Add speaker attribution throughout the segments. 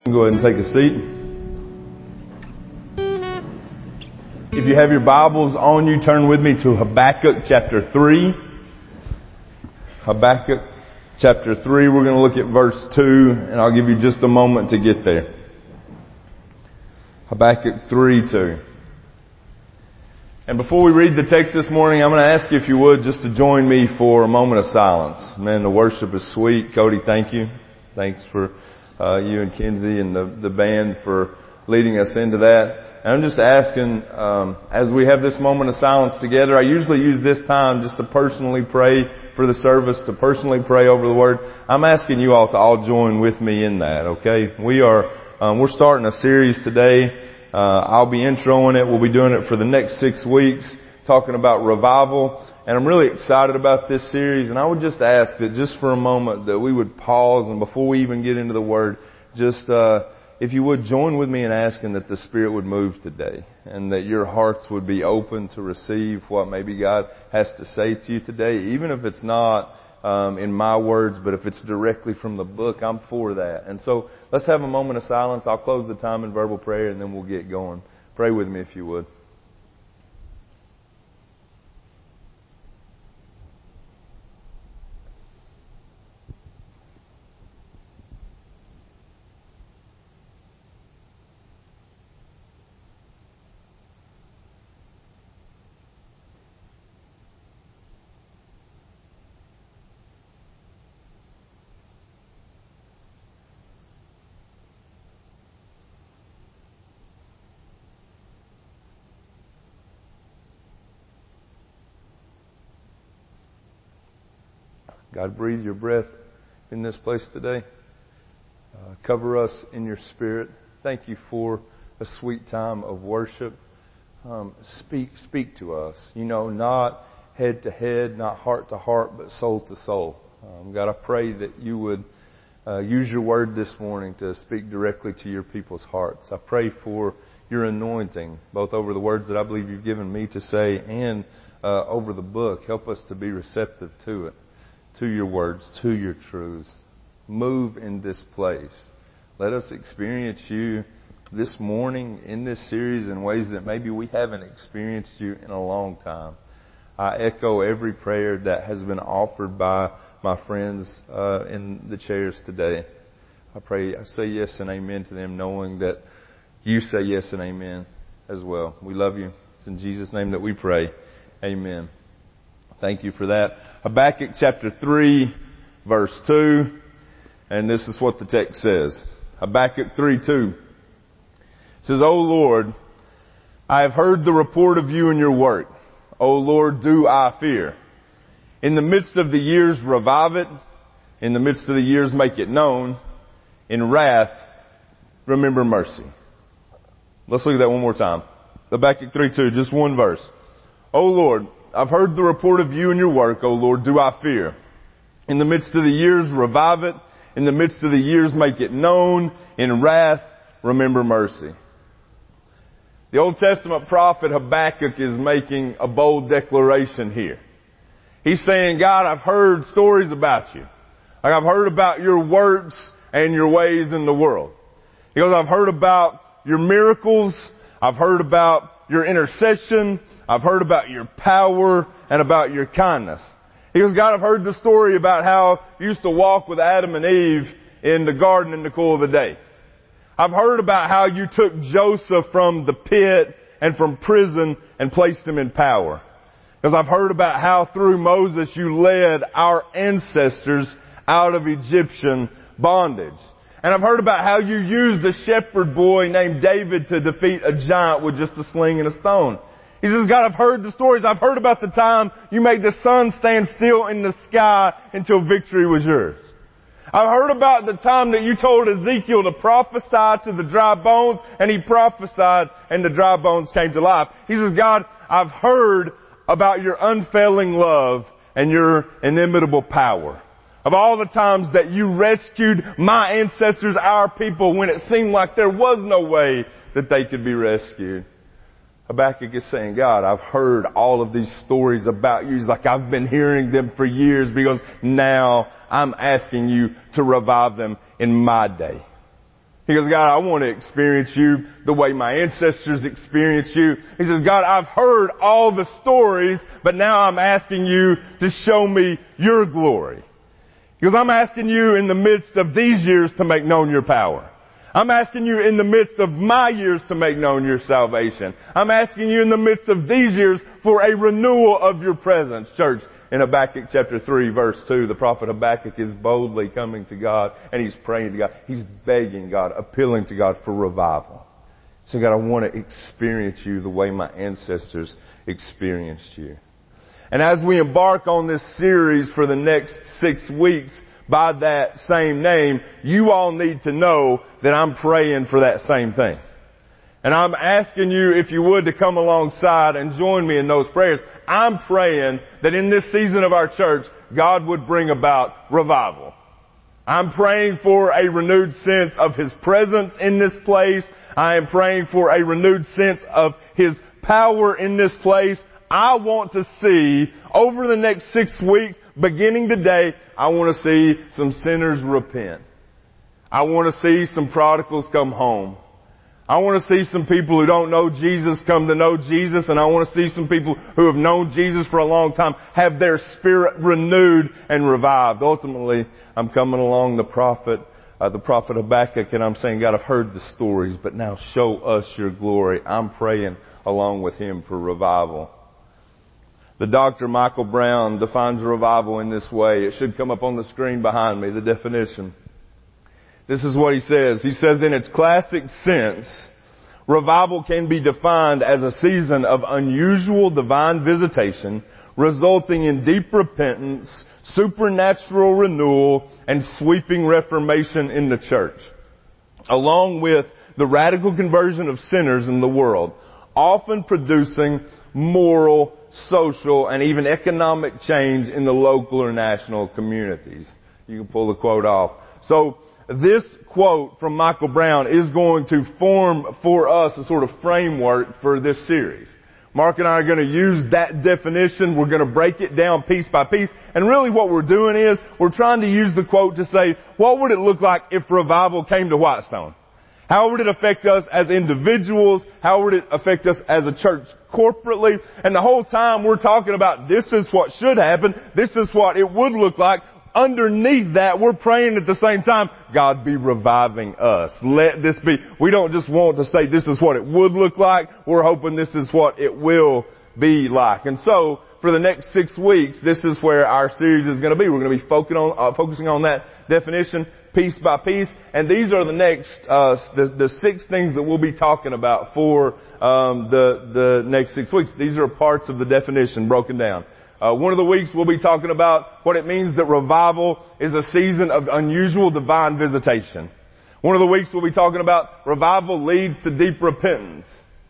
Speaker 1: Go ahead and take a seat. If you have your Bibles on you, turn with me to Habakkuk chapter 3. Habakkuk chapter 3, we're going to look at verse 2, and I'll give you just a moment to get there. Habakkuk 3:2. And before we read the text this morning, I'm going to ask you if you would just to join me for a moment of silence. Man, the worship is sweet. Cody, thank you. Thanks for you and Kenzie and the band for leading us into that. And I'm just asking, as we have this moment of silence together, I usually use this time just to personally pray for the service, to personally pray over the Word. I'm asking you all to all join with me in that, okay? We're starting a series today. I'll be introing it. We'll be doing it for the next 6 weeks, talking about revival. And I'm really excited about this series. And I would just ask that just for a moment that we would pause, and before we even get into the Word, just if you would join with me in asking that the Spirit would move today, and that your hearts would be open to receive what maybe God has to say to you today, even if it's not in my words, but if it's directly from the book. I'm for that. And so let's have a moment of silence. I'll close the time in verbal prayer, and then we'll get going. Pray with me if you would. God, breathe your breath in this place today. Cover us in your Spirit. Thank you for a sweet time of worship. Speak to us. Not head to head, not heart to heart, but soul to soul. God, I pray that you would use your word this morning to speak directly to your people's hearts. I pray for your anointing, both over the words that I believe you've given me to say and over the book. Help us to be receptive to it, to your words, to your truths. Move in this place. Let us experience you this morning in this series in ways that maybe we haven't experienced you in a long time. I echo every prayer that has been offered by my friends in the chairs today. I say yes and amen to them, knowing that you say yes and amen as well. We love you. It's in Jesus' name that we pray. Amen. Thank you for that. Habakkuk chapter 3, verse 2. And this is what the text says. Habakkuk 3:2. It says, O Lord, I have heard the report of you and your work. O Lord, do I fear. In the midst of the years, revive it. In the midst of the years, make it known. In wrath, remember mercy. Let's look at that one more time. Habakkuk 3:2, just one verse. O Lord, I've heard the report of you and your work, O Lord, do I fear. In the midst of the years, revive it. In the midst of the years, make it known. In wrath, remember mercy. The Old Testament prophet Habakkuk is making a bold declaration here. He's saying, God, I've heard stories about you. Like I've heard about your works and your ways in the world. He goes, I've heard about your miracles. I've heard about your intercession. I've heard about your power and about your kindness. He goes, God, I've heard the story about how you used to walk with Adam and Eve in the garden in the cool of the day. I've heard about how you took Joseph from the pit and from prison and placed him in power. Because I've heard about how through Moses you led our ancestors out of Egyptian bondage. And I've heard about how you used a shepherd boy named David to defeat a giant with just a sling and a stone. He says, God, I've heard the stories. I've heard about the time you made the sun stand still in the sky until victory was yours. I've heard about the time that you told Ezekiel to prophesy to the dry bones, and he prophesied and the dry bones came to life. He says, God, I've heard about your unfailing love and your inimitable power. Of all the times that you rescued my ancestors, our people, when it seemed like there was no way that they could be rescued. Habakkuk is saying, God, I've heard all of these stories about you. He's like, I've been hearing them for years because now I'm asking you to revive them in my day. He goes, God, I want to experience you the way my ancestors experienced you. He says, God, I've heard all the stories, but now I'm asking you to show me your glory. Because I'm asking you in the midst of these years to make known your power. I'm asking you in the midst of my years to make known your salvation. I'm asking you in the midst of these years for a renewal of your presence. Church, in Habakkuk chapter 3 verse 2, the prophet Habakkuk is boldly coming to God and he's praying to God. He's begging God, appealing to God for revival. So God, I want to experience you the way my ancestors experienced you. And as we embark on this series for the next 6 weeks by that same name, you all need to know that I'm praying for that same thing. And I'm asking you, if you would, to come alongside and join me in those prayers. I'm praying that in this season of our church, God would bring about revival. I'm praying for a renewed sense of His presence in this place. I am praying for a renewed sense of His power in this place. I want to see, over the next 6 weeks, beginning today, I want to see some sinners repent. I want to see some prodigals come home. I want to see some people who don't know Jesus come to know Jesus, and I want to see some people who have known Jesus for a long time have their spirit renewed and revived. Ultimately, I'm coming along the prophet Habakkuk, and I'm saying, God, I've heard the stories, but now show us your glory. I'm praying along with him for revival. The Dr. Michael Brown defines revival in this way. It should come up on the screen behind me, the definition. This is what he says. He says, in its classic sense, revival can be defined as a season of unusual divine visitation, resulting in deep repentance, supernatural renewal, and sweeping reformation in the church, along with the radical conversion of sinners in the world, often producing moral, social, and even economic change in the local or national communities. You can pull the quote off. So, this quote from Michael Brown is going to form for us a sort of framework for this series. Mark and I are going to use that definition. We're going to break it down piece by piece. And really what we're doing is we're trying to use the quote to say, what would it look like if revival came to Whitestone? How would it affect us as individuals? How would it affect us as a church corporately? And the whole time we're talking about this is what should happen. This is what it would look like. Underneath that, we're praying at the same time, God be reviving us. Let this be. We don't just want to say this is what it would look like. We're hoping this is what it will be like. And so, for the next 6 weeks, this is where our series is going to be. We're going to be focusing on that definition piece by piece. And these are the next, the 6 things that we'll be talking about for, the next 6 weeks. These are parts of the definition broken down. One of the weeks we'll be talking about what it means that revival is a season of unusual divine visitation. One of the weeks we'll be talking about revival leads to deep repentance.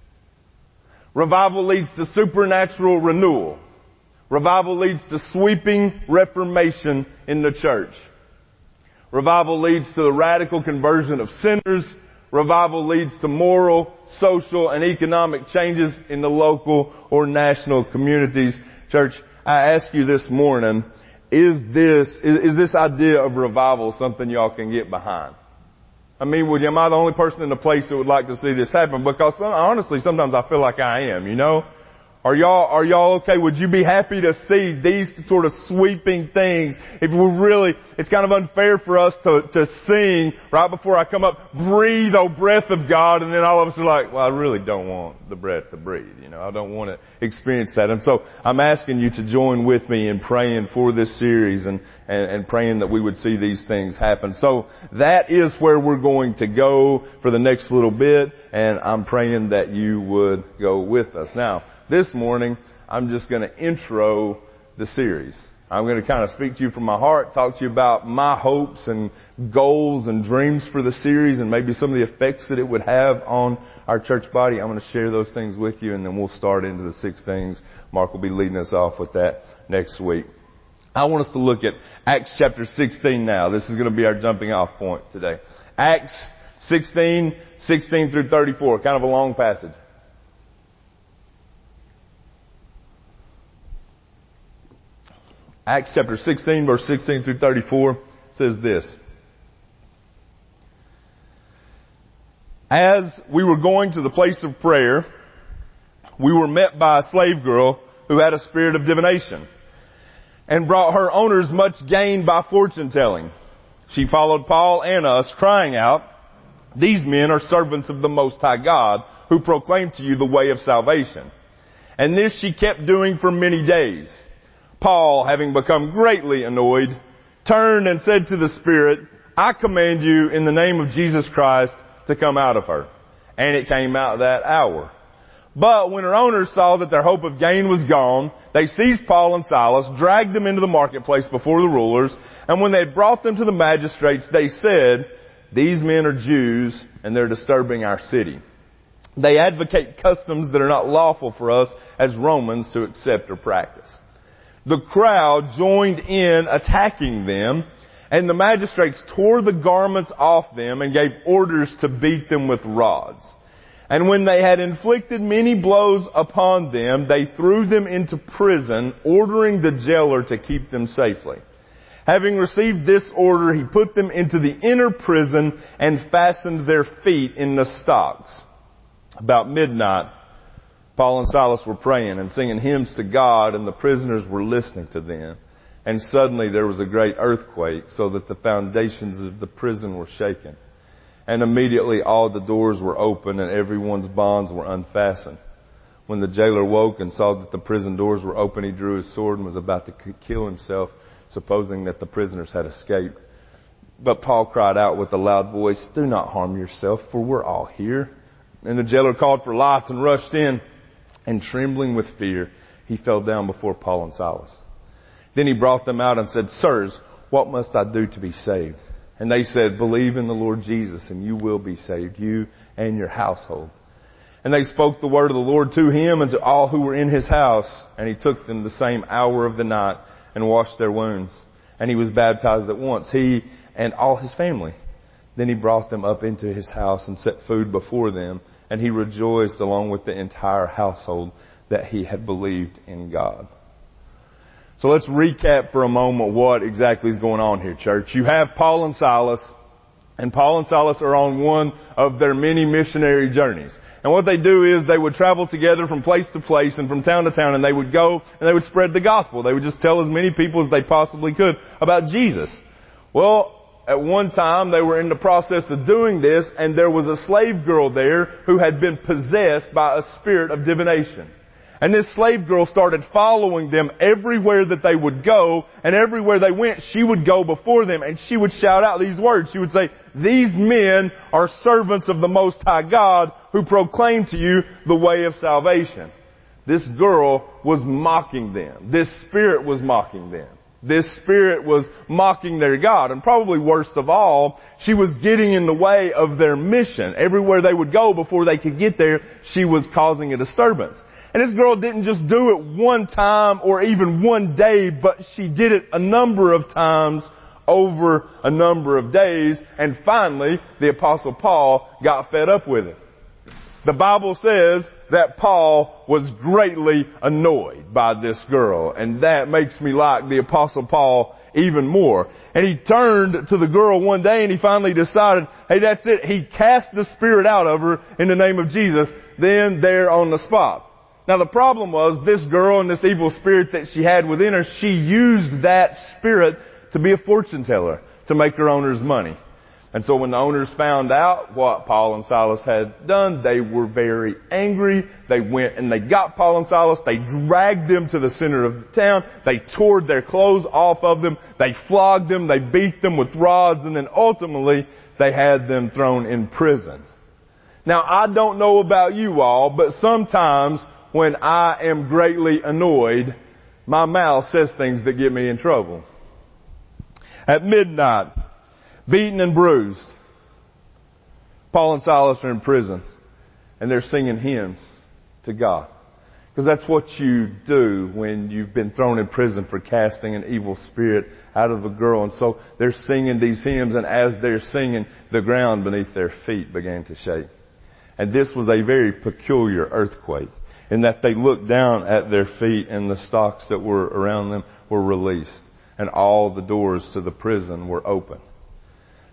Speaker 1: Revival leads to supernatural renewal. Revival leads to sweeping reformation in the church. Revival leads to the radical conversion of sinners. Revival leads to moral, social, and economic changes in the local or national communities. Church, I ask you this morning, is this idea of revival something y'all can get behind? I mean, am I the only person in the place that would like to see this happen? Because honestly, sometimes I feel like I am, you know? Are y'all okay? Would you be happy to see these sort of sweeping things? If we're really, it's kind of unfair for us to sing right before I come up, breathe, oh breath of God, and then all of us are like, well, I really don't want the breath to breathe, you know, I don't want to experience that. And so I'm asking you to join with me in praying for this series and praying that we would see these things happen. So that is where we're going to go for the next little bit, and I'm praying that you would go with us. Now, this morning, I'm just going to intro the series. I'm going to kind of speak to you from my heart, talk to you about my hopes and goals and dreams for the series and maybe some of the effects that it would have on our church body. I'm going to share those things with you, and then we'll start into the 6 things. Mark will be leading us off with that next week. I want us to look at Acts chapter 16 now. This is going to be our jumping off point today. Acts 16 through 34, kind of a long passage. Acts chapter 16, verse 16 through 34 says this.
Speaker 2: As we were going to the place of prayer, we were met by a slave girl who had a spirit of divination and brought her owners much gain by fortune telling. She followed Paul and us, crying out, "These men are servants of the Most High God, who proclaim to you the way of salvation." And this she kept doing for many days. Paul, having become greatly annoyed, turned and said to the spirit, "I command you in the name of Jesus Christ to come out of her." And it came out that hour. But when her owners saw that their hope of gain was gone, they seized Paul and Silas, dragged them into the marketplace before the rulers, and when they had brought them to the magistrates, they said, "These men are Jews, and they're disturbing our city. They advocate customs that are not lawful for us as Romans to accept or practice." The crowd joined in attacking them, and the magistrates tore the garments off them and gave orders to beat them with rods. And when they had inflicted many blows upon them, they threw them into prison, ordering the jailer to keep them safely. Having received this order, he put them into the inner prison and fastened their feet in the stocks. About midnight, Paul and Silas were praying and singing hymns to God, and the prisoners were listening to them. And suddenly there was a great earthquake, so that the foundations of the prison were shaken. And immediately all the doors were open and everyone's bonds were unfastened. When the jailer woke and saw that the prison doors were open, he drew his sword and was about to kill himself, supposing that the prisoners had escaped. But Paul cried out with a loud voice, "Do not harm yourself, for we're all here." And the jailer called for lights and rushed in, and trembling with fear, he fell down before Paul and Silas. Then he brought them out and said, "Sirs, what must I do to be saved?" And they said, "Believe in the Lord Jesus, and you will be saved, you and your household." And they spoke the word of the Lord to him and to all who were in his house. And he took them the same hour of the night and washed their wounds. And he was baptized at once, he and all his family. Then he brought them up into his house and set food before them. And he rejoiced along with the entire household that he had believed in God. So let's recap for a moment what exactly is going on here, church. You have Paul and Silas, and Paul and Silas are on one of their many missionary journeys. And what they do is they would travel together from place to place and from town to town, and they would go and they would spread the gospel. They would just tell as many people as they possibly could about Jesus. Well, at one time they were in the process of doing this, and there was a slave girl there who had been possessed by a spirit of divination. And this slave girl started following them everywhere that they would go, and everywhere they went, she would go before them, and she would shout out these words. She would say, "These men are servants of the Most High God, who proclaim to you the way of salvation." This girl was mocking them. This spirit was mocking them. This spirit was mocking their God. And probably worst of all, she was getting in the way of their mission. Everywhere they would go before they could get there, she was causing a disturbance. And this girl didn't just do it one time or even one day, but she did it a number of times over a number of days. And finally, the Apostle Paul got fed up with it. The Bible says that Paul was greatly annoyed by this girl. And that makes me like the Apostle Paul even more. And he turned to the girl one day and he finally decided, hey, that's it. He cast the spirit out of her in the name of Jesus, then there on the spot. Now the problem was this girl and this evil spirit that she had within her, she used that spirit to be a fortune teller, to make her owners money. And so when the owners found out what Paul and Silas had done, they were very angry. They went and they got Paul and Silas. They dragged them to the center of the town. They tore their clothes off of them. They flogged them. They beat them with rods. And then ultimately, they had them thrown in prison. Now, I don't know about you all, but sometimes when I am greatly annoyed, my mouth says things that get me in trouble. At midnight, beaten and bruised, Paul and Silas are in prison, and they're singing hymns to God. Because that's what you do when you've been thrown in prison for casting an evil spirit out of a girl. And so they're singing these hymns, and as they're singing, the ground beneath their feet began to shake. And this was a very peculiar earthquake, in that they looked down at their feet and the stocks that were around them were released, and all the doors to the prison were open.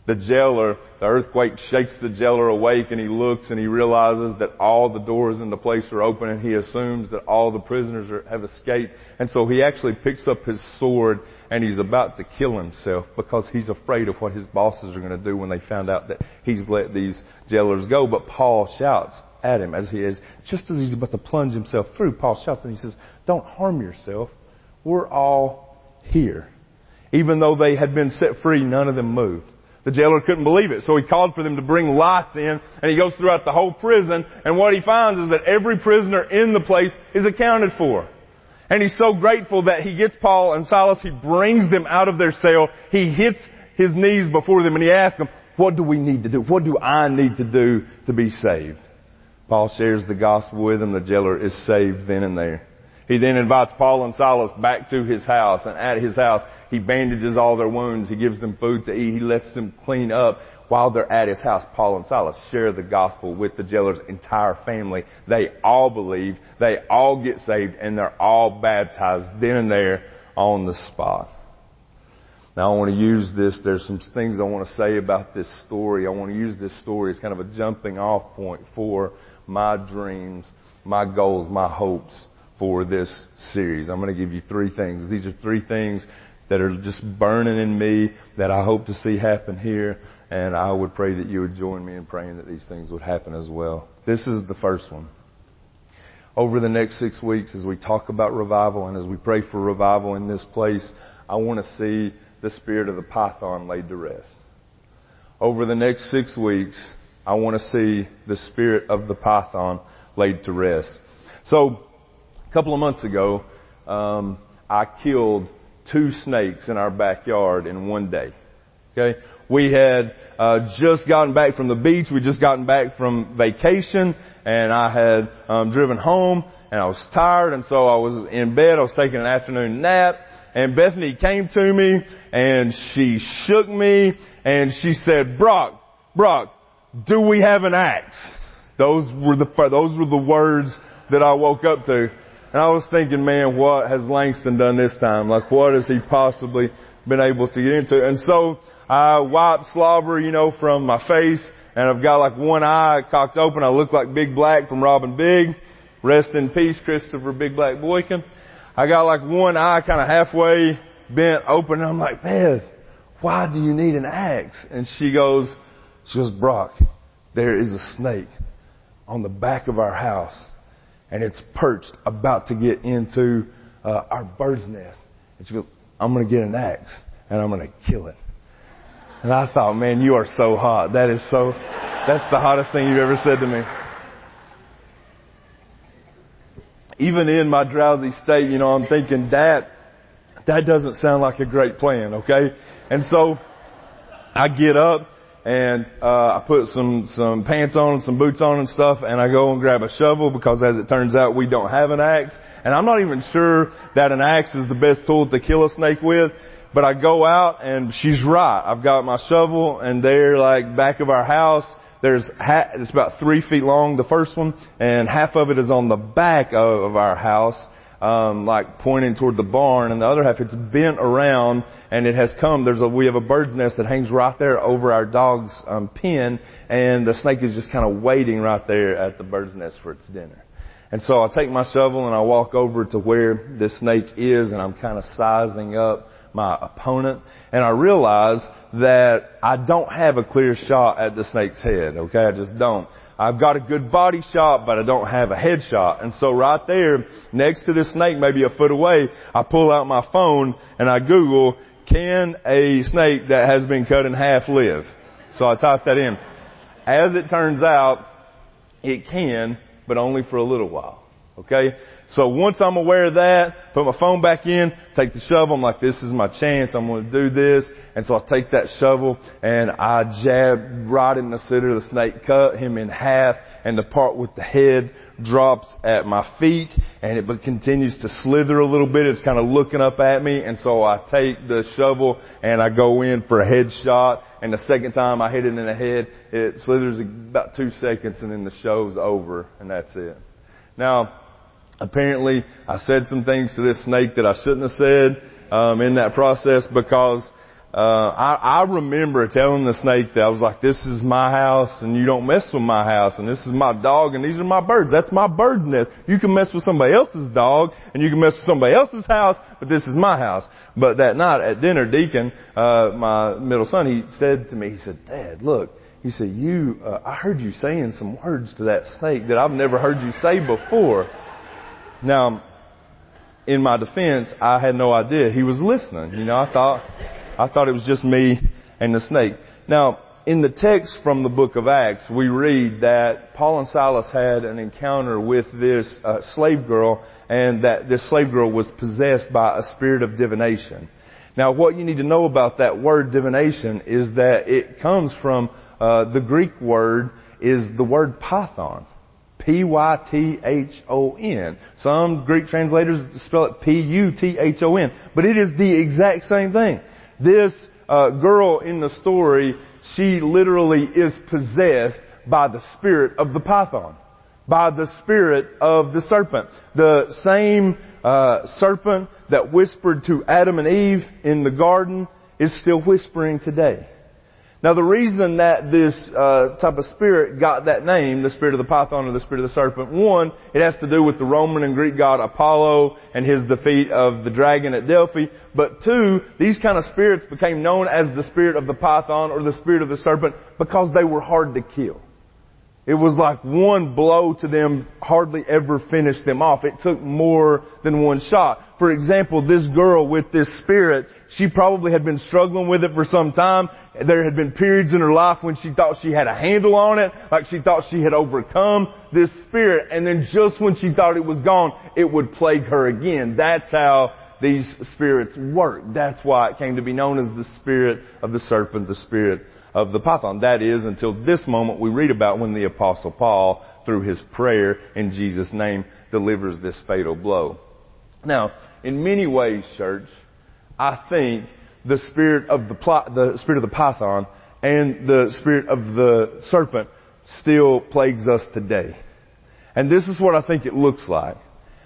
Speaker 2: the jailer, the earthquake shakes the jailer awake, and he looks and he realizes that all the doors in the place are open, and he assumes that all the prisoners have escaped. And so he actually picks up his sword and he's about to kill himself because he's afraid of what his bosses are going to do when they found out that he's let these jailers go. But Paul shouts at him just as he's about to plunge himself through. Paul shouts and he says, "Don't harm yourself. We're all here." Even though they had been set free, none of them moved. The jailer couldn't believe it, so he called for them to bring lights in, and he goes throughout the whole prison, and what he finds is that every prisoner in the place is accounted for. And he's so grateful that he gets Paul and Silas, he brings them out of their cell, he hits his knees before them, and he asks them, "What do we need to do? What do I need to do to be saved?" Paul shares the gospel with them. The jailer is saved then and there. He then invites Paul and Silas back to his house, and at his house, he bandages all their wounds. He gives them food to eat. He lets them clean up. While they're at his house, Paul and Silas share the gospel with the jailer's entire family. They all believe, they all get saved, and they're all baptized then and there on the spot. Now I want to use this. There's some things I want to say about this story. I want to use this story as kind of a jumping off point for my dreams, my goals, my hopes for this series. I'm going to give you 3 things. These are 3 things that are just burning in me that I hope to see happen here. And I would pray that you would join me in praying that these things would happen as well. This is the first one. Over the next 6 weeks, as we talk about revival and as we pray for revival in this place, I want to see the spirit of the python laid to rest. Over the next 6 weeks, I want to see the spirit of the python laid to rest. So, a couple of months ago, I killed 2 snakes in our backyard in one day. Okay? We had just gotten back from the beach. We'd just gotten back from vacation, and I had driven home, and I was tired, and so I was in bed. I was taking an afternoon nap, and Bethany came to me, and she shook me, and she said, Brock, do we have an axe?" Those were the words that I woke up to. And I was thinking, man, what has Langston done this time? Like, what has he possibly been able to get into? And so I wiped slobber, from my face, and I've got like one eye cocked open. I look like Big Black from Robin Big. Rest in peace, Christopher Big Black Boykin. I got like one eye kind of halfway bent open, and I'm like, Beth, why do you need an axe? And she goes, Brock, there is a snake on the back of our house, and it's perched about to get into our bird's nest. And she goes, I'm going to get an axe, and I'm going to kill it. And I thought, man, you are so hot. That's the hottest thing you've ever said to me. Even in my drowsy state, I'm thinking, that doesn't sound like a great plan, okay? And so I get up, and I put some pants on and some boots on and stuff, and I go and grab a shovel because, as it turns out, we don't have an axe. And I'm not even sure that an axe is the best tool to kill a snake with, but I go out, and she's right. I've got my shovel, and there, like, back of our house, it's about 3 feet long, the first one, and half of it is on the back of our house, like pointing toward the barn, and the other half, it's bent around, and it has come. We have a bird's nest that hangs right there over our dog's pen, and the snake is just kind of waiting right there at the bird's nest for its dinner. And so I take my shovel and I walk over to where this snake is, and I'm kind of sizing up my opponent, and I realize that I don't have a clear shot at the snake's head, okay? I just don't. I've got a good body shot, but I don't have a head shot. And so right there, next to this snake, maybe a foot away, I pull out my phone and I Google, can a snake that has been cut in half live? So I type that in. As it turns out, it can, but only for a little while. Okay? So once I'm aware of that, put my phone back in, take the shovel. I'm like, this is my chance. I'm going to do this. And so I take that shovel and I jab right in the center of the snake, cut him in half, and the part with the head drops at my feet, and it continues to slither a little bit. It's kind of looking up at me. And so I take the shovel and I go in for a head shot. And the second time I hit it in the head, it slithers about 2 seconds, and then the show's over, and that's it. Now, apparently, I said some things to this snake that I shouldn't have said in that process, because I remember telling the snake that I was like, this is my house and you don't mess with my house, and this is my dog and these are my birds. That's my bird's nest. You can mess with somebody else's dog and you can mess with somebody else's house, but this is my house. But that night at dinner, Deacon, my middle son, he said to me, he said, Dad, look, he said, I heard you saying some words to that snake that I've never heard you say before. Now, in my defense, I had no idea he was listening. You know, I thought it was just me and the snake. Now, in the text from the book of Acts, we read that Paul and Silas had an encounter with this slave girl, and that this slave girl was possessed by a spirit of divination. Now, what you need to know about that word divination is that it comes from the Greek word is the word Python. P-Y-T-H-O-N. Some Greek translators spell it P-U-T-H-O-N. But it is the exact same thing. This girl in the story, she literally is possessed by the spirit of the Python. By the spirit of the serpent. The same serpent that whispered to Adam and Eve in the garden is still whispering today. Now, the reason that this type of spirit got that name, the spirit of the Python or the spirit of the serpent, one, it has to do with the Roman and Greek god Apollo and his defeat of the dragon at Delphi. But two, these kind of spirits became known as the spirit of the Python or the spirit of the serpent because they were hard to kill. It was like one blow to them hardly ever finished them off. It took more than one shot. For example, this girl with this spirit, she probably had been struggling with it for some time. There had been periods in her life when she thought she had a handle on it, like she thought she had overcome this spirit. And then just when she thought it was gone, it would plague her again. That's how these spirits work. That's why it came to be known as the spirit of the serpent, the spirit of the Python. That is until this moment we read about when the Apostle Paul, through his prayer in Jesus' name, delivers this fatal blow. Now, in many ways, church, I think the spirit of the Python and the spirit of the serpent still plagues us today. And this is what I think it looks like.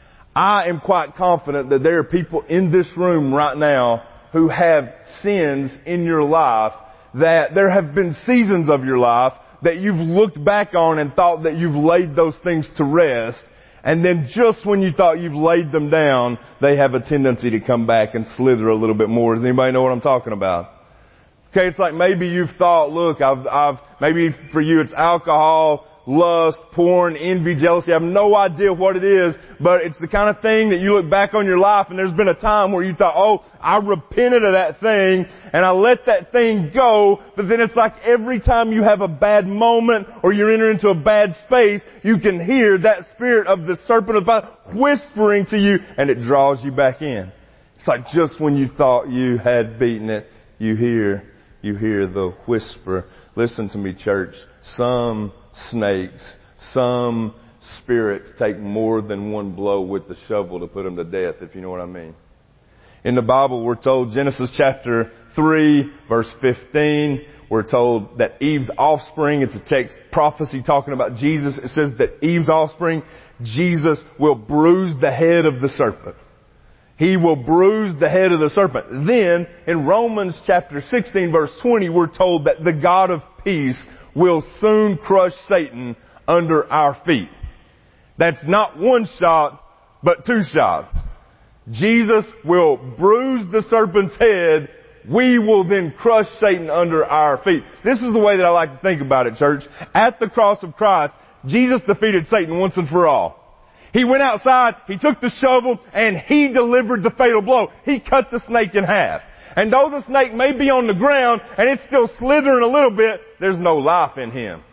Speaker 2: I am quite confident that there are people in this room right now who have sins in your life, that there have been seasons of your life that you've looked back on and thought that you've laid those things to rest, and then just when you thought you've laid them down, they have a tendency to come back and slither a little bit more. Does anybody know what I'm talking about? Okay, it's like maybe you've thought, look, maybe for you it's alcohol, lust, porn, envy, jealousy. I have no idea what it is, but it's the kind of thing that you look back on your life and there's been a time where you thought, oh, I repented of that thing and I let that thing go, but then it's like every time you have a bad moment or you enter into a bad space, you can hear that spirit of the serpent of the whispering to you and it draws you back in. It's like just when you thought you had beaten it, you hear the whisper. Listen to me, church. Some snakes, some spirits take more than one blow with the shovel to put them to death, if you know what I mean. In the Bible, we're told, Genesis chapter 3, verse 15, we're told that Eve's offspring, it's a text prophecy talking about Jesus. It says that Eve's offspring, Jesus, will bruise the head of the serpent. He will bruise the head of the serpent. Then, in Romans chapter 16, verse 20, we're told that the God of peace will soon crush Satan under our feet. That's not one shot, but two shots. Jesus will bruise the serpent's head. We will then crush Satan under our feet. This is the way that I like to think about it, church. At the cross of Christ, Jesus defeated Satan once and for all. He went outside, he took the shovel, and he delivered the fatal blow. He cut the snake in half. And though the snake may be on the ground and it's still slithering a little bit, there's no life in him.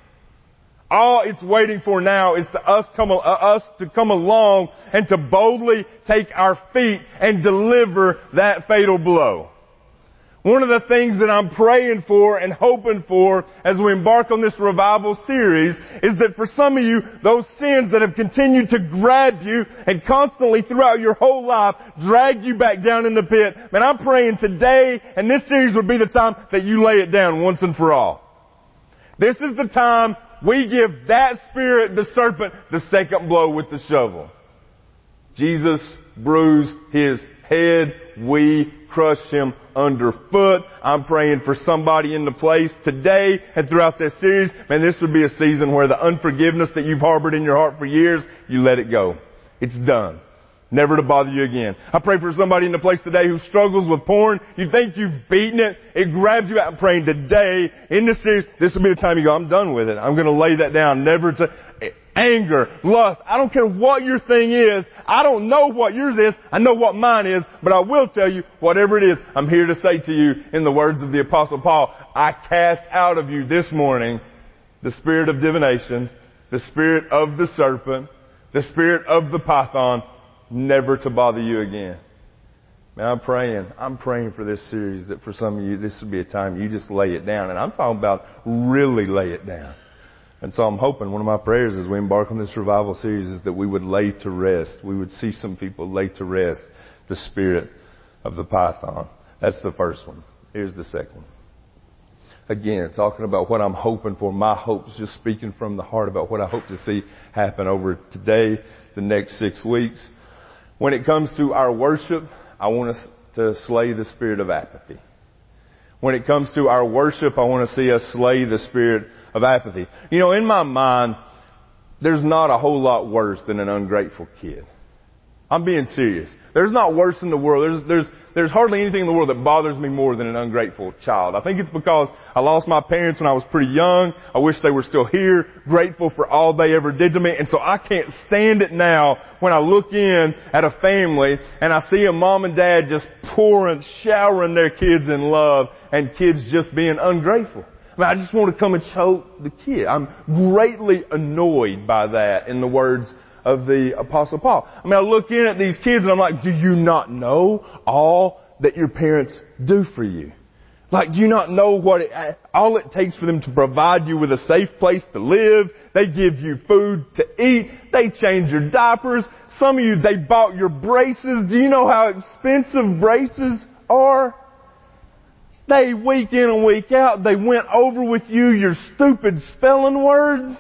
Speaker 2: All it's waiting for now is us to come along and to boldly take our feet and deliver that fatal blow. One of the things that I'm praying for and hoping for as we embark on this revival series is that for some of you, those sins that have continued to grab you and constantly throughout your whole life drag you back down in the pit, man, I'm praying today and this series would be the time that you lay it down once and for all. This is the time we give that spirit, the serpent, the second blow with the shovel. Jesus bruised his head. We crush him underfoot. I'm praying for somebody in the place today and throughout this series. Man, this would be a season where the unforgiveness that you've harbored in your heart for years, you let it go. It's done. Never to bother you again. I pray for somebody in the place today who struggles with porn. You think you've beaten it. It grabs you out. I'm praying today in this series, this will be the time you go, I'm done with it. I'm going to lay that down. Never to anger, lust. I don't care what your thing is. I don't know what yours is. I know what mine is. But I will tell you, whatever it is, I'm here to say to you in the words of the Apostle Paul, I cast out of you this morning the spirit of divination, the spirit of the serpent, the spirit of the python, never to bother you again. Man, I'm praying for this series that for some of you, this would be a time you just lay it down. And I'm talking about really lay it down. And so I'm hoping one of my prayers as we embark on this revival series is that we would lay to rest. We would see some people lay to rest the spirit of the python. That's the first one. Here's the second one. Again, talking about what I'm hoping for, my hopes, just speaking from the heart about what I hope to see happen over today, the next 6 weeks. When it comes to our worship, I want us to slay the spirit of apathy. When it comes to our worship, I want to see us slay the spirit of apathy. You know, in my mind, there's not a whole lot worse than an ungrateful kid. I'm being serious. There's not worse in the world. There's hardly anything in the world that bothers me more than an ungrateful child. I think it's because I lost my parents when I was pretty young. I wish they were still here, grateful for all they ever did to me. And so I can't stand it now when I look in at a family and I see a mom and dad just showering their kids in love and kids just being ungrateful. I mean, I just want to come and choke the kid. I'm greatly annoyed by that in the words of the Apostle Paul. I mean, I look in at these kids and I'm like, do you not know all that your parents do for you? Like, do you not know all it takes for them to provide you with a safe place to live? They give you food to eat. They change your diapers. Some of you, they bought your braces. Do you know how expensive braces are? They, week in and week out, they went over with you your stupid spelling words.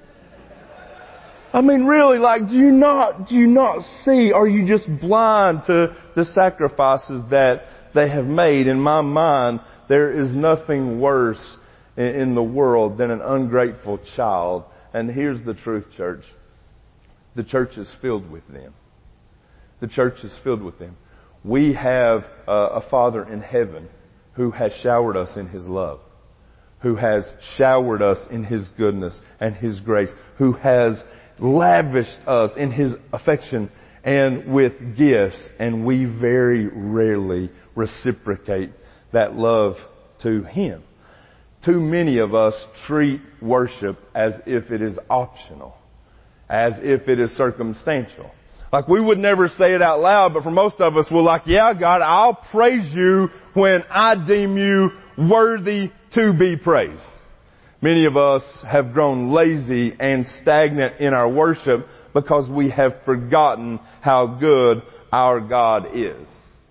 Speaker 2: I mean, really, like, do you not see? Are you just blind to the sacrifices that they have made? In my mind, there is nothing worse in the world than an ungrateful child. And here's the truth, church. The church is filled with them. The church is filled with them. We have a Father in heaven who has showered us in His love, who has showered us in His goodness and His grace, who has lavished us in His affection and with gifts, and we very rarely reciprocate that love to Him. Too many of us treat worship as if it is optional, as if it is circumstantial. Like, we would never say it out loud, but for most of us, we're like, yeah, God, I'll praise you when I deem you worthy to be praised. Many of us have grown lazy and stagnant in our worship because we have forgotten how good our God is.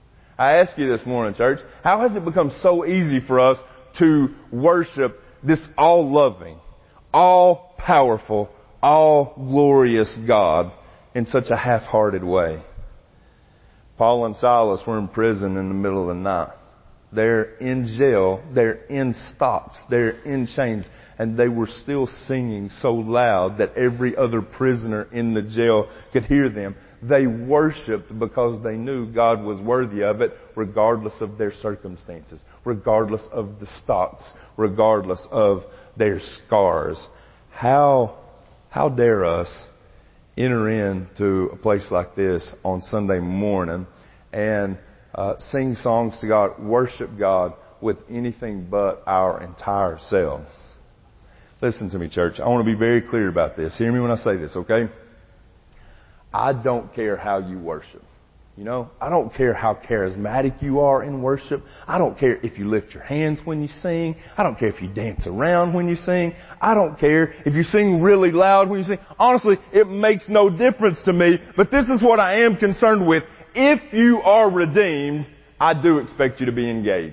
Speaker 2: I ask you this morning, church, how has it become so easy for us to worship this all-loving, all-powerful, all-glorious God in such a half-hearted way? Paul and Silas were in prison in the middle of the night. They're in jail. They're in stocks. They're in chains. And they were still singing so loud that every other prisoner in the jail could hear them. They worshiped because they knew God was worthy of it, regardless of their circumstances, regardless of the stocks, regardless of their scars. How dare us enter into a place like this on Sunday morning and sing songs to God, worship God with anything but our entire selves? Listen to me, church. I want to be very clear about this. Hear me when I say this, okay? I don't care how you worship. You know, I don't care how charismatic you are in worship. I don't care if you lift your hands when you sing. I don't care if you dance around when you sing. I don't care if you sing really loud when you sing. Honestly, it makes no difference to me. But this is what I am concerned with. If you are redeemed, I do expect you to be engaged.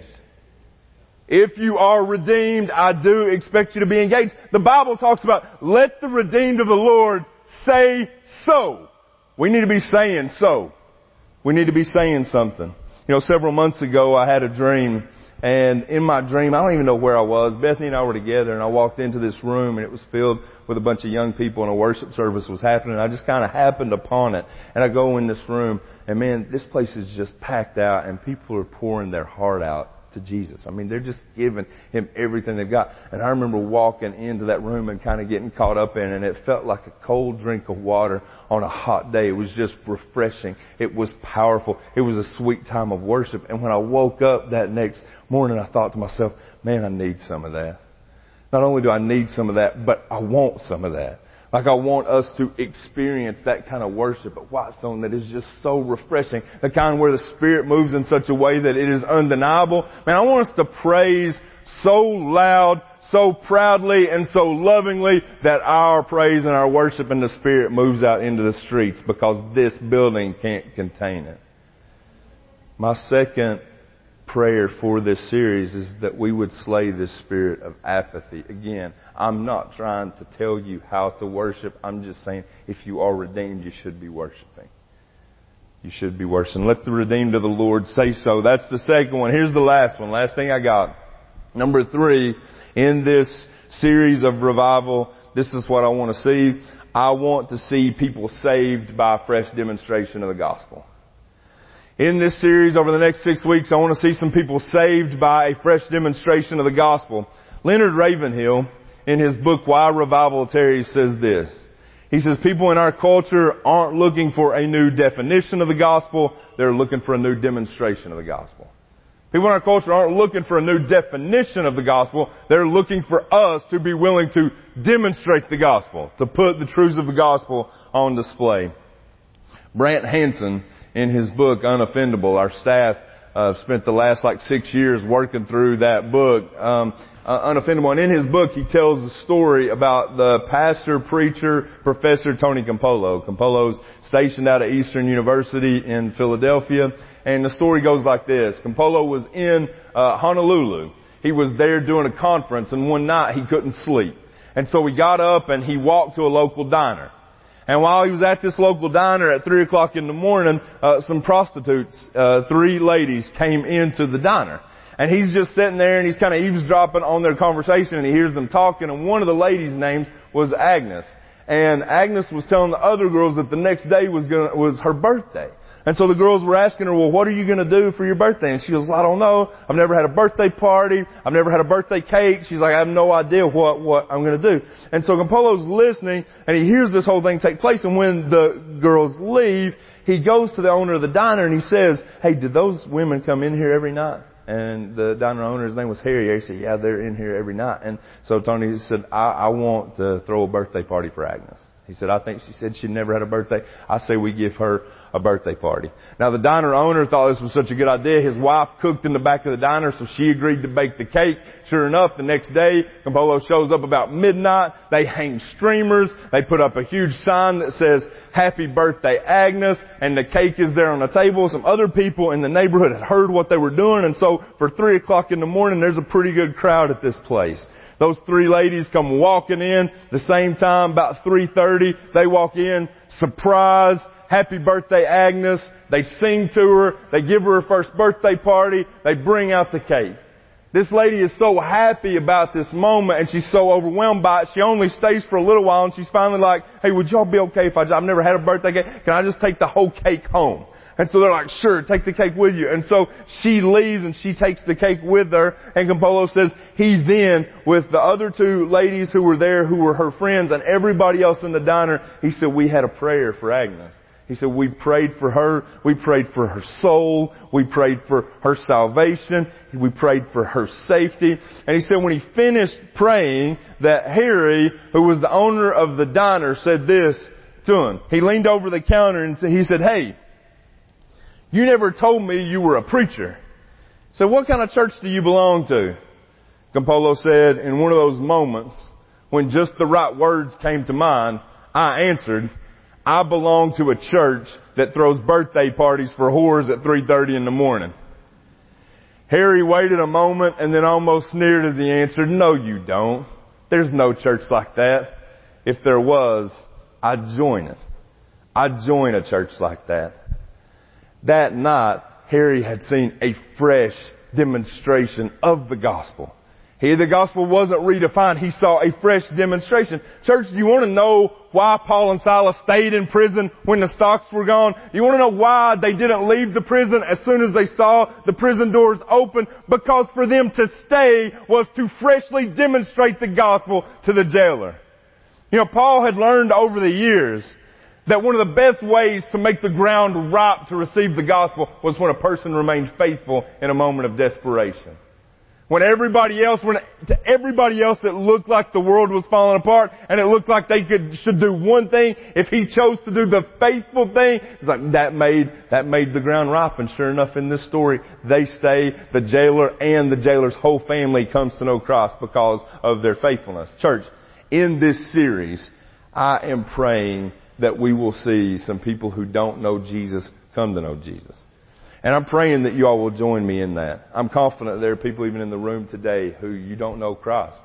Speaker 2: If you are redeemed, I do expect you to be engaged. The Bible talks about, let the redeemed of the Lord say so. We need to be saying so. We need to be saying something. Several months ago I had a dream, and in my dream, I don't even know where I was. Bethany and I were together, and I walked into this room, and it was filled with a bunch of young people, and a worship service was happening. I just kind of happened upon it, and I go in this room, and man, this place is just packed out, and people are pouring their heart out to Jesus. I mean, they're just giving Him everything they've got. And I remember walking into that room and kind of getting caught up in it, and it felt like a cold drink of water on a hot day. It was just refreshing. It was powerful. It was a sweet time of worship. And when I woke up that next morning, I thought to myself, man, I need some of that. Not only do I need some of that, but I want some of that. Like, I want us to experience that kind of worship at Whitestone that is just so refreshing. The kind where the Spirit moves in such a way that it is undeniable. Man, I want us to praise so loud, so proudly, and so lovingly that our praise and our worship in the Spirit moves out into the streets, because this building can't contain it. My second prayer for this series is that we would slay this spirit of apathy. Again, I'm not trying to tell you how to worship. I'm just saying, if you are redeemed, you should be worshiping. You should be worshiping. Let the redeemed of the Lord say so. That's the second one. Here's the last one. Last thing I got. Number 3, in this series of revival, this is what I want to see. I want to see people saved by a fresh demonstration of the gospel. In this series over the next 6 weeks, I want to see some people saved by a fresh demonstration of the gospel. Leonard Ravenhill, in his book, Why Revival Tarries, says this. He says, people in our culture aren't looking for a new definition of the gospel. They're looking for a new demonstration of the gospel. People in our culture aren't looking for a new definition of the gospel. They're looking for us to be willing to demonstrate the gospel, to put the truths of the gospel on display. Brant Hansen, in his book, Unoffendable, our staff spent the last 6 years working through that book, Unoffendable. And in his book, he tells the story about the pastor, preacher, Professor Tony Campolo. Campolo's stationed out of Eastern University in Philadelphia. And the story goes like this. Campolo was in Honolulu. He was there doing a conference, and one night he couldn't sleep. And so he got up and he walked to a local diner. And while he was at this local diner at 3 o'clock in the morning, some prostitutes, 3 ladies, came into the diner. And he's just sitting there and he's kind of eavesdropping on their conversation, and he hears them talking, and one of the ladies' names was Agnes. And Agnes was telling the other girls that the next day was her birthday. And so the girls were asking her, well, what are you going to do for your birthday? And she goes, well, I don't know. I've never had a birthday party. I've never had a birthday cake. She's like, I have no idea what I'm going to do. And so Campolo's listening, and he hears this whole thing take place. And when the girls leave, he goes to the owner of the diner and he says, hey, did those women come in here every night? And the diner owner, his name was Harry. He said, yeah, they're in here every night. And so Tony said, I want to throw a birthday party for Agnes. He said, I think she said she never had a birthday. I say we give her a birthday party. Now the diner owner thought this was such a good idea. His wife cooked in the back of the diner, so she agreed to bake the cake. Sure enough, the next day, Campolo shows up about midnight. They hang streamers. They put up a huge sign that says, Happy Birthday Agnes, and the cake is there on the table. Some other people in the neighborhood had heard what they were doing, and so for 3 o'clock in the morning, there's a pretty good crowd at this place. Those 3 ladies come walking in the same time, about 3:30. They walk in, surprise, happy birthday Agnes. They sing to her. They give her her first birthday party. They bring out the cake. This lady is so happy about this moment, and she's so overwhelmed by it. She only stays for a little while, and she's finally like, hey, would y'all be okay if I've never had a birthday cake? Can I just take the whole cake home? And so they're like, sure, take the cake with you. And so she leaves and she takes the cake with her. And Campolo says he then, with the other 2 ladies who were there, who were her friends, and everybody else in the diner, he said, we had a prayer for Agnes. He said, we prayed for her. We prayed for her soul. We prayed for her salvation. We prayed for her safety. And he said when he finished praying, that Harry, who was the owner of the diner, said this to him. He leaned over the counter and he said, hey, you never told me you were a preacher. So what kind of church do you belong to? Campolo said, in one of those moments, when just the right words came to mind, I answered, I belong to a church that throws birthday parties for whores at 3:30 in the morning. Harry waited a moment and then almost sneered as he answered, no, you don't. There's no church like that. If there was, I'd join it. I'd join a church like that. that night, Harry had seen a fresh demonstration of the gospel. Here the gospel wasn't redefined. He saw a fresh demonstration. Church, do you want to know why Paul and Silas stayed in prison when the stocks were gone? You want to know why they didn't leave the prison as soon as they saw the prison doors open? Because for them to stay was to freshly demonstrate the gospel to the jailer. You know, Paul had learned over the years that one of the best ways to make the ground ripe to receive the gospel was when a person remained faithful in a moment of desperation. When to everybody else it looked like the world was falling apart and it looked like they should do one thing, if he chose to do the faithful thing, it's like that made the ground ripe. And sure enough, in this story, they stay. The jailer and the jailer's whole family comes to know Christ because of their faithfulness. Church, in this series, I am praying that we will see some people who don't know Jesus come to know Jesus. And I'm praying that you all will join me in that. I'm confident there are people even in the room today who you don't know Christ.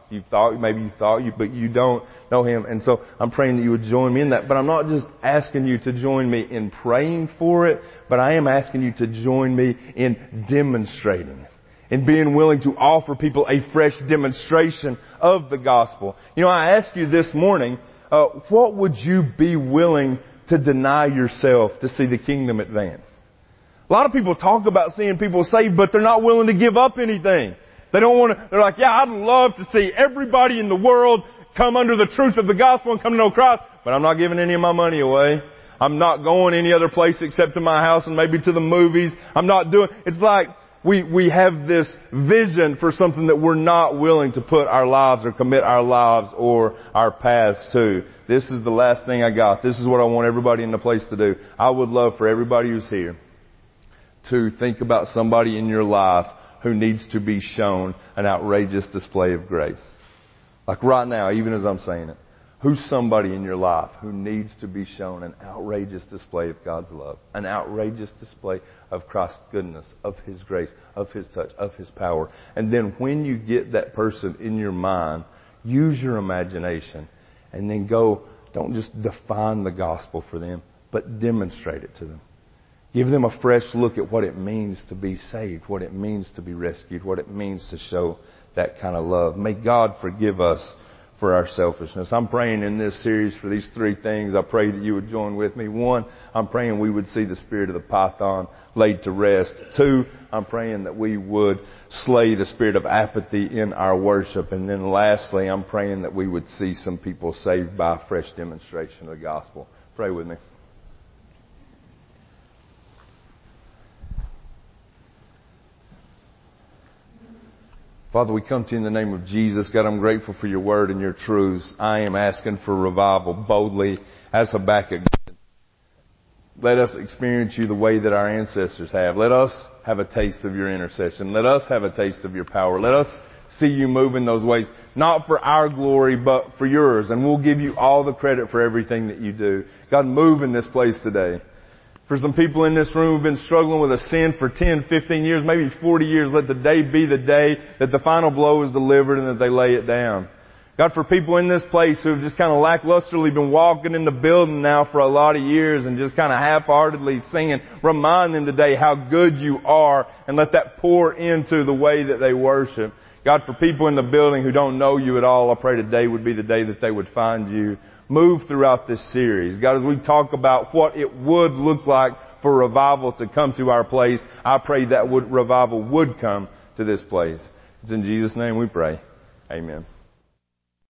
Speaker 2: But you don't know Him. And so I'm praying that you would join me in that. But I'm not just asking you to join me in praying for it, but I am asking you to join me in demonstrating, in being willing to offer people a fresh demonstration of the gospel. You know, I asked you this morning, what would you be willing to deny yourself to see the kingdom advance? A lot of people talk about seeing people saved, but they're not willing to give up anything. They don't want to, they're like, yeah, I'd love to see everybody in the world come under the truth of the gospel and come to know Christ, but I'm not giving any of my money away. I'm not going any other place except to my house and maybe to the movies. It's like we have this vision for something that we're not willing to put our lives or commit our lives or our paths to. This is the last thing I got. This is what I want everybody in the place to do. I would love for everybody who's here to think about somebody in your life who needs to be shown an outrageous display of grace. Like right now, even as I'm saying it, who's somebody in your life who needs to be shown an outrageous display of God's love, an outrageous display of Christ's goodness, of His grace, of His touch, of His power. And then when you get that person in your mind, use your imagination and then go, don't just define the gospel for them, but demonstrate it to them. Give them a fresh look at what it means to be saved, what it means to be rescued, what it means to show that kind of love. May God forgive us for our selfishness. I'm praying in this series for these three things. I pray that you would join with me. One, I'm praying we would see the spirit of the python laid to rest. Two, I'm praying that we would slay the spirit of apathy in our worship. And then lastly, I'm praying that we would see some people saved by a fresh demonstration of the gospel. Pray with me. Father, we come to you in the name of Jesus. God, I'm grateful for your word and your truths. I am asking for revival boldly as Habakkuk did. Let us experience you the way that our ancestors have. Let us have a taste of your intercession. Let us have a taste of your power. Let us see you move in those ways, not for our glory, but for yours. And we'll give you all the credit for everything that you do. God, move in this place today. For some people in this room who've been struggling with a sin for 10, 15 years, maybe 40 years, let the day be the day that the final blow is delivered and that they lay it down. God, for people in this place who have just kind of lacklusterly been walking in the building now for a lot of years and just kind of half-heartedly singing, remind them today how good you are and let that pour into the way that they worship. God, for people in the building who don't know you at all, I pray today would be the day that they would find you. Move throughout this series. God, as we talk about what it would look like for revival to come to our place, I pray that revival would come to this place. It's in Jesus' name we pray. Amen.